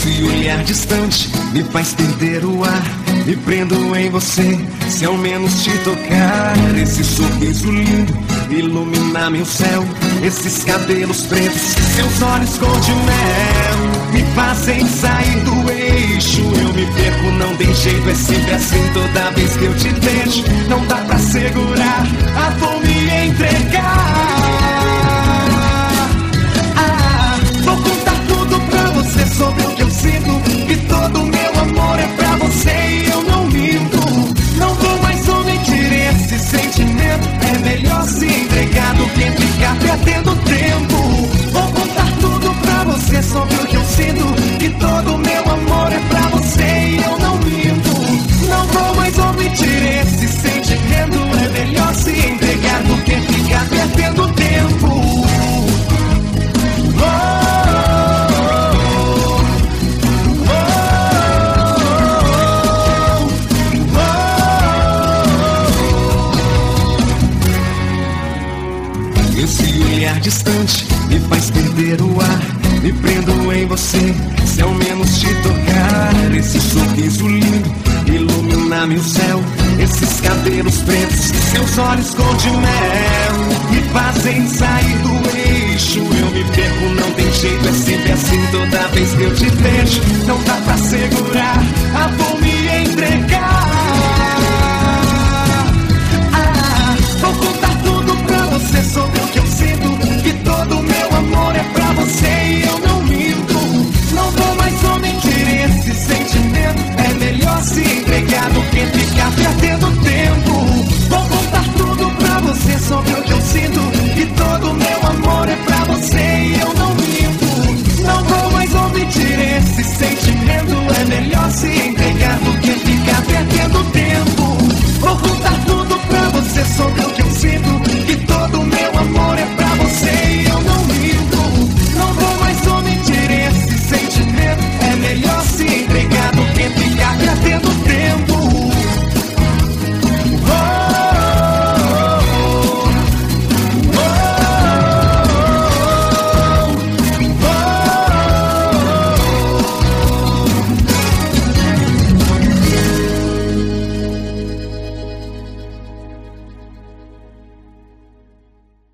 Esse olhar distante me faz perder o ar. Me prendo em você, se ao menos te tocar. Esse sorriso lindo ilumina meu céu. Esses cabelos pretos, seus olhos cor de mel, me fazem sair do eixo. Eu me perco, não tem jeito, é sempre assim toda vez que eu te vejo. Não dá pra segurar, vou me entregar. Vou contar tudo pra você sobre o que eu sinto, que todo meu amor é pra você e eu não minto. Não vou mais omitir esse sentimento, é melhor se entregar do que ficar perdendo tempo. Vou contar tudo pra você sobre o que eu sinto, que todo meu amor é pra você e eu não minto. Não vou mais omitir esse sentimento, é melhor se entregar do que ficar perdendo tempo. Esse olhar distante me faz perder o ar. Me prendo em você, se ao menos te tocar. Esse sorriso lindo ilumina meu céu. Esses cabelos pretos, seus olhos cor de mel, me fazem sair do eixo. Eu me perco, não tem jeito, é sempre assim toda vez que eu te vejo. Não dá pra segurar, vou me entregar.